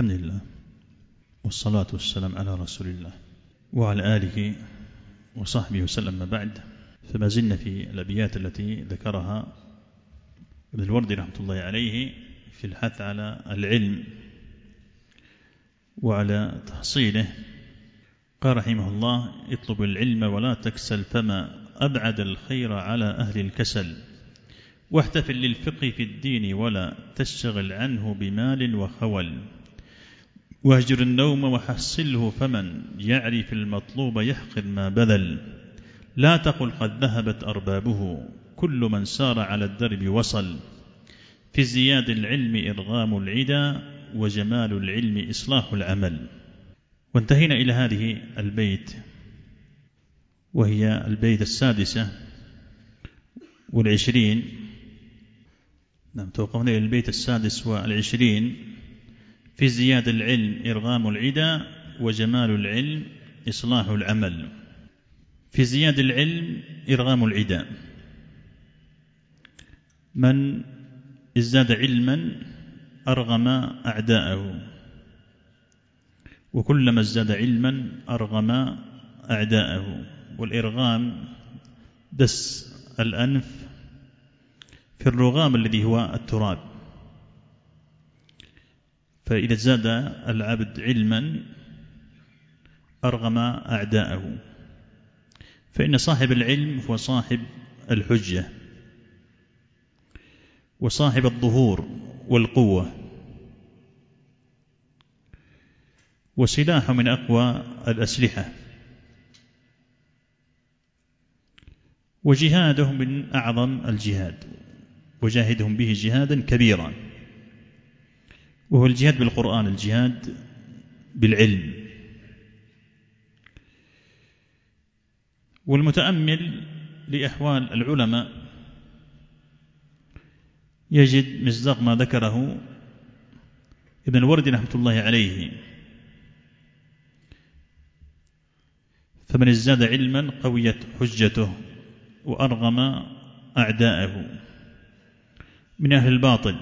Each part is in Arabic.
الحمد لله والصلاة والسلام على رسول الله وعلى آله وصحبه وسلم. ما بعد، فما زلنا في الأبيات التي ذكرها ابن الوردي رحمة الله عليه في الحث على العلم وعلى تحصيله. قال رحمه الله: اطلب العلم ولا تكسل، فما أبعد الخير على أهل الكسل، واحتفل للفقه في الدين ولا تشتغل عنه بمال وخول، واهجر النوم وحصله، فمن يعرف المطلوب يحقر ما بذل، لا تقل قد ذهبت أربابه، كل من سار على الدرب وصل، في ازدياد العلم إرغام العدا، وجمال العلم إصلاح العمل. وانتهينا إلى هذه البيت، وهي البيت 26. توقفنا إلى البيت 26: في ازدياد العلم إرغام العدا، وجمال العلم إصلاح العمل. في ازدياد العلم إرغام العدا، من ازداد علما أرغم أعداءه، وكلما ازداد علما أرغم أعداءه. والإرغام دس الأنف في الرغام الذي هو التراب، فإذا زاد العبد علما أرغم أعداءه، فإن صاحب العلم هو صاحب الحجة وصاحب الظهور والقوة، وسلاح من أقوى الأسلحة، وجهادهم من أعظم الجهاد، وجاهدهم به جهادا كبيرا، وهو الجهاد بالقرآن، الجهاد بالعلم. والمتأمل لأحوال العلماء يجد مصداق ما ذكره ابن الوردي رحمة الله عليه: فمن ازداد علما قويت حجته، وأرغم أعداءه من أهل الباطل.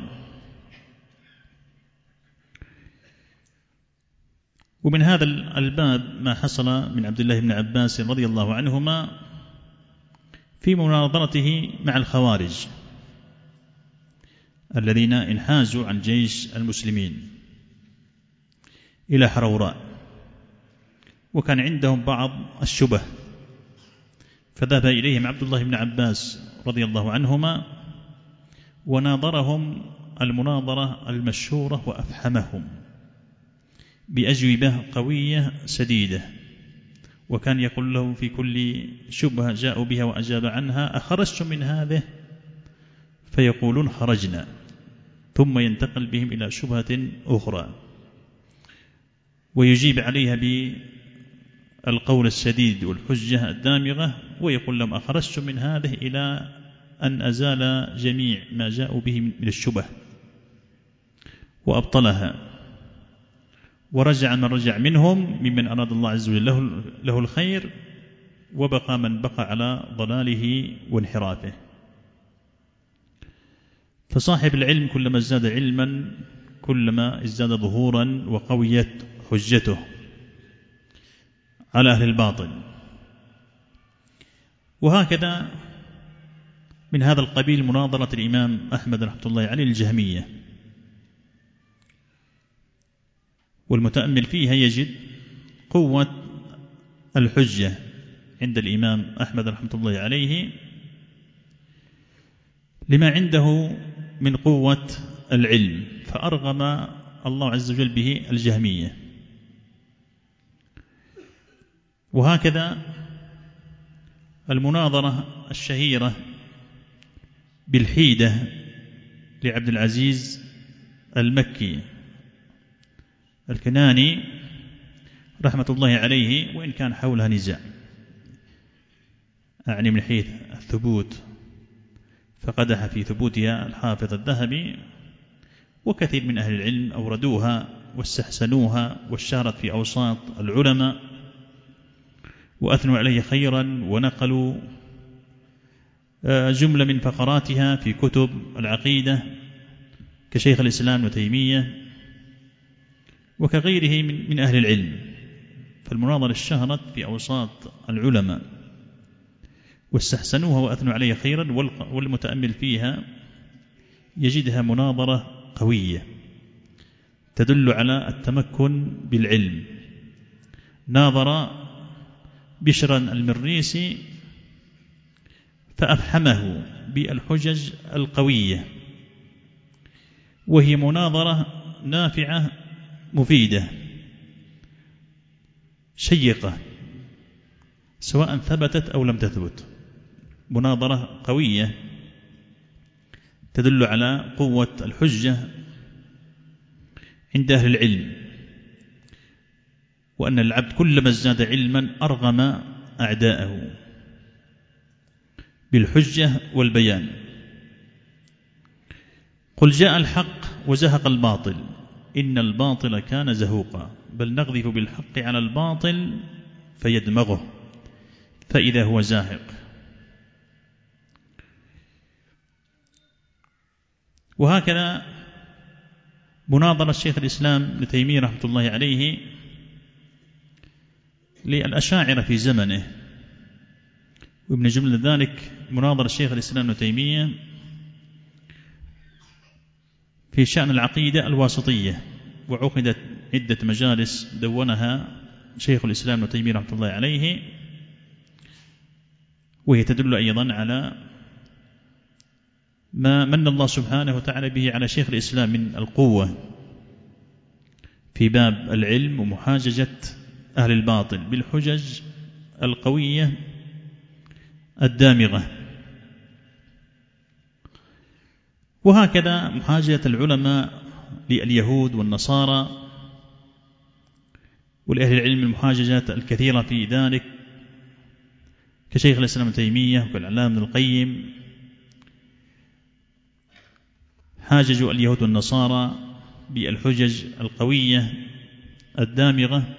ومن هذا الباب ما حصل من عبد الله بن عباس رضي الله عنهما في مناظرته مع الخوارج الذين انحازوا عن جيش المسلمين إلى حروراء، وكان عندهم بعض الشبه، فذهب إليهم عبد الله بن عباس رضي الله عنهما وناظرهم المناظرة المشهورة، وأفحمهم بأجوبة قوية سديدة، وكان يقول لهم في كل شبهة جاءوا بها وأجاب عنها: أخرجتم من هذه؟ فيقولون: خرجنا، ثم ينتقل بهم إلى شبهة أخرى ويجيب عليها بالقول السديد والحجة الدامغة، ويقول لهم: أخرجتم من هذه، إلى أن أزال جميع ما جاءوا به من الشبه وأبطلها، ورجع من رجع منهم ممن أراد الله عز وجل له الخير، وبقى من بقى على ضلاله وانحرافه. فصاحب العلم كلما ازداد علما كلما ازداد ظهورا وقويت حجته على أهل الباطل. وهكذا من هذا القبيل مناظرة الإمام أحمد رحمة الله عليه الجهمية، والمتأمل فيها يجد قوة الحجة عند الإمام أحمد رحمة الله عليه لما عنده من قوة العلم، فأرغم الله عز وجل به الجهمية. وهكذا المناظرة الشهيرة بالحيدة لعبد العزيز المكي الكناني رحمة الله عليه، وإن كان حولها نزاع، أعني من حيث الثبوت، فقدح في ثبوتها الحافظ الذهبي، وكثير من أهل العلم أوردوها واستحسنوها، واشتهرت في أوساط العلماء وأثنوا عليه خيرا، ونقلوا جملة من فقراتها في كتب العقيدة كشيخ الإسلام ابن تيمية وكغيره من أهل العلم. فالمناظرة اشتهرت في أوساط العلماء واستحسنوها وأثنوا عليها خيرا، والمتأمل فيها يجدها مناظرة قوية تدل على التمكن بالعلم. ناظر بشرا المريسي فأفحمه بالحجج القوية، وهي مناظرة نافعة مفيدة شيقة سواء ثبتت أو لم تثبت. مناظرة قوية تدل على قوة الحجة عند أهل العلم، وأن العبد كلما ازداد علما أرغم أعداءه بالحجة والبيان. قل جاء الحق وزهق الباطل إن الباطل كان زهوقا بل نقذف بالحق على الباطل فيدمغه فإذا هو زاهق. وهكذا مناظرة الشيخ الإسلام ابن تيمية رحمة الله عليه للأشاعرة في زمنه، وابن جملة ذلك مناظرة الشيخ الإسلام ابن تيمية في شأن العقيدة الواسطية، وعقدت عدة مجالس دونها شيخ الإسلام ابن تيمية رحمة الله عليه، وهي تدل أيضا على ما من الله سبحانه وتعالى به على شيخ الإسلام من القوة في باب العلم ومحاججة أهل الباطل بالحجج القوية الدامغة. وهكذا محاججة العلماء لليهود والنصارى ولأهل العلم المحاججات الكثيرة في ذلك كشيخ الإسلام ابن تيمية وكالعلامة ابن القيم، حاججوا اليهود والنصارى بالحجج القوية الدامغة.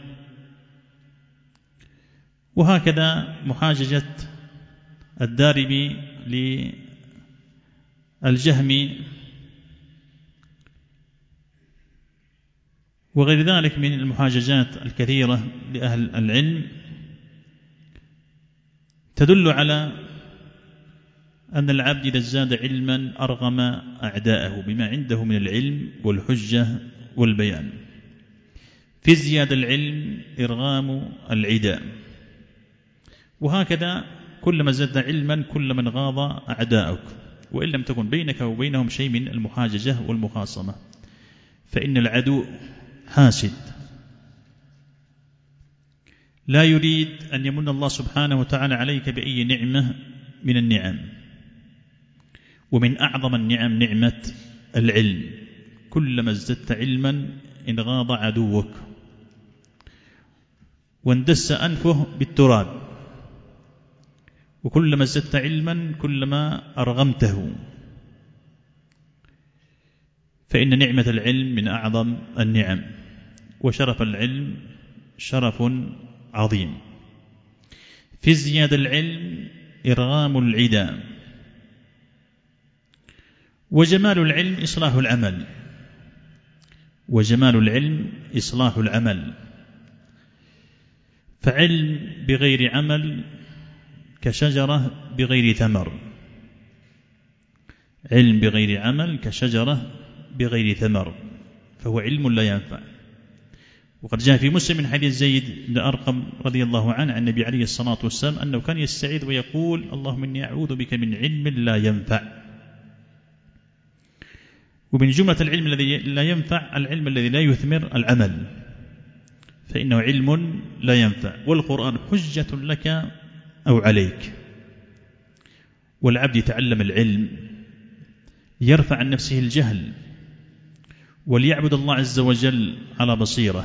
وهكذا محاججة الدارمي للجهمي وغير ذلك من المحاججات الكثيرة لأهل العلم تدل على أن العبد إذا ازداد علما أرغم أعداءه بما عنده من العلم والحجة والبيان. في زيادة العلم إرغام العداء. وهكذا كلما ازددت علما كلما انغاض أعداءك، وإن لم تكن بينك وبينهم شيء من المحاججة والمخاصمة، فإن العدو حاسد لا يريد أن يمن الله سبحانه وتعالى عليك بأي نعمة من النعم. ومن أعظم النعم نعمة العلم، كلما ازددت علما انغاض عدوك واندس أنفه بالتراب، وكلما ازددت علما كلما أرغمته. فإن نعمة العلم من أعظم النعم، وشرف العلم شرف عظيم. في ازدياد العلم إرغام العدا. وجمال العلم إصلاح العمل. وجمال العلم إصلاح العمل. فعلم بغير عمل كشجرة بغير ثمر. علم بغير عمل كشجرة بغير ثمر، فهو علم لا ينفع. وقد جاء في مسلم من حديث زيد بن أرقم رضي الله عنه عن النبي عليه الصلاة والسلام أنه كان يستعيذ ويقول اللهم إني أعوذ بك من علم لا ينفع. ومن جملة العلم الذي لا ينفع العلم الذي لا يثمر العمل، فإنه علم لا ينفع. والقرآن حجة لك أو عليك. والعبد يتعلم العلم يرفع عن نفسه الجهل وليعبد الله عز وجل على بصيرة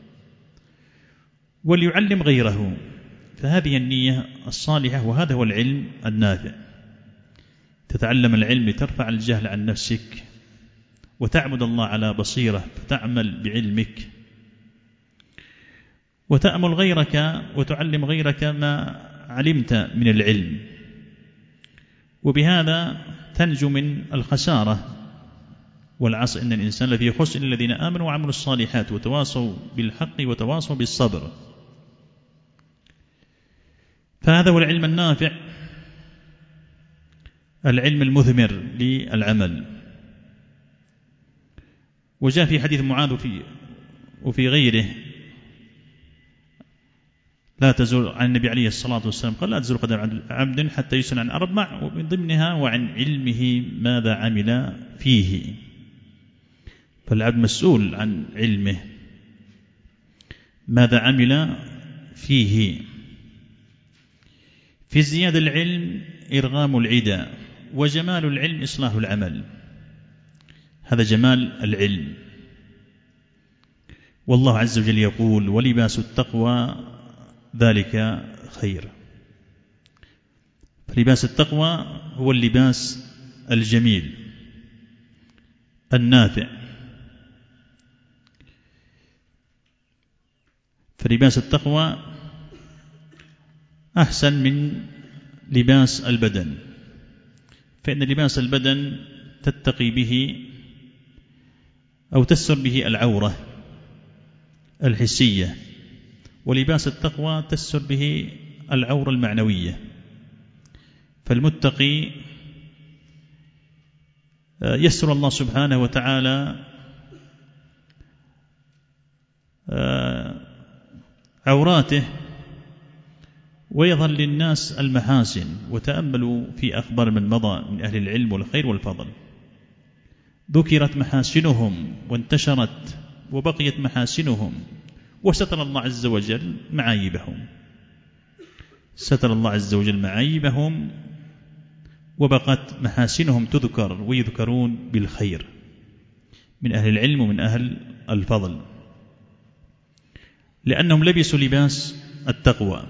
وليعلم غيره، فهذه النية الصالحة، وهذا هو العلم النافع. تتعلم العلم لترفع الجهل عن نفسك وتعبد الله على بصيرة، فتعمل بعلمك وتأمل غيرك وتعلم غيرك ما علمت من العلم، وبهذا تنجو من الخسارة والعصر إن الإنسان لفي خسر إلا الذين آمنوا وعملوا الصالحات وتواصوا بالحق وتواصوا بالصبر. فهذا هو العلم النافع، العلم المثمر للعمل. وجاء في حديث معاذ وفي غيره لا تزول عن النبي عليه الصلاة والسلام قال: لا تزول قدم عبد حتى يسأل عن أربع، ومن ضمنها وعن علمه ماذا عمل فيه. فالعبد مسؤول عن علمه ماذا عمل فيه. في ازدياد العلم إرغام العدا، وجمال العلم إصلاح العمل. هذا جمال العلم. والله عز وجل يقول: ولباس التقوى ذلك خير. فلباس التقوى هو اللباس الجميل النافع. فلباس التقوى أحسن من لباس البدن، فإن لباس البدن تتقي به أو تستر به العورة الحسية، ولباس التقوى تستر به العورة المعنوية. فالمتقي يستر الله سبحانه وتعالى عوراته ويظهر للناس المحاسن. وتأملوا في أخبار من مضى من أهل العلم والخير والفضل، ذكرت محاسنهم وانتشرت وبقيت محاسنهم، وستر الله عز وجل معايبهم. ستر الله عز وجل معايبهم وبقت محاسنهم تذكر ويذكرون بالخير من أهل العلم ومن أهل الفضل، لأنهم لبسوا لباس التقوى.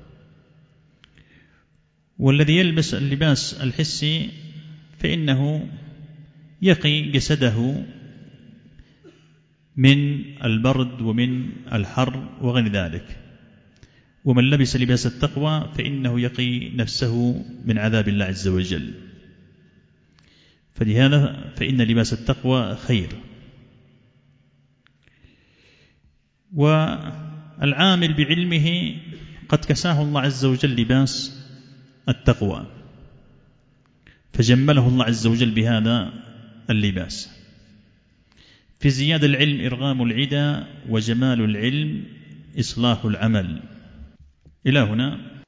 والذي يلبس اللباس الحسي فإنه يقي جسده من البرد ومن الحر وغير ذلك. ومن لبس لباس التقوى فإنه يقي نفسه من عذاب الله عز وجل. فلهذا فإن لباس التقوى خير. والعامل بعلمه قد كساه الله عز وجل لباس التقوى، فجمله الله عز وجل بهذا اللباس. في زياد العلم إرغام العدا، وجمال العلم إصلاح العمل. إلى هنا